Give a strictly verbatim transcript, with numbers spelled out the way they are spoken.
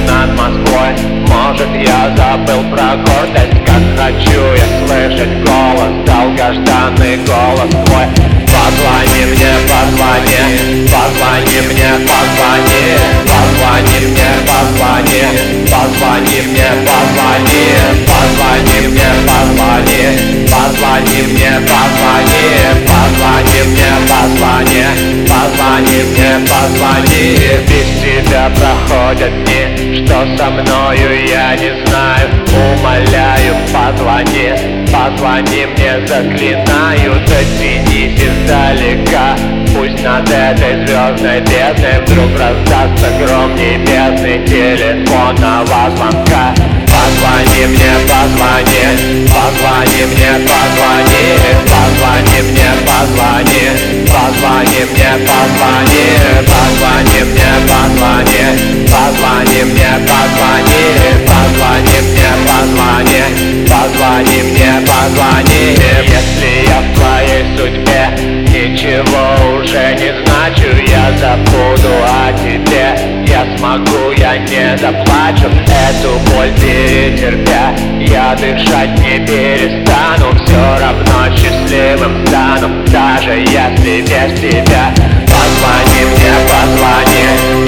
над Москвой. Может, я забыл про гордость, как хочу я слышать голос, долгожданный голос твой. Позвони мне, позвони, позвони мне, позвони, позвони мне, позвони, позвони мне, позвони, позвони мне, позвони, позвони мне, позвони, позвони мне, позвони, позвони мне, позвони. Без тебя проходят дни, что со мною я не знаю. Умоляю, позвони, позвони мне, заклинаю, дотянись издалека. Пусть над этой звездной бездной вдруг раздастся гром небесный телефонного звонка. Позвони мне, позвони, позвони мне, позвони, позвони мне, позвони, позвони мне, позвони, позвони мне, позвони, позвони мне, позвони, позвони мне, позвони, позвони мне, позвони. Если я в твоей судьбе ничего уже не значу, я забуду о тебе. Я смогу, я не заплачу эту боль перетерпя. Я дышать не перестану, все равно счастливым стану, даже если без тебя. Позвони мне, позвони,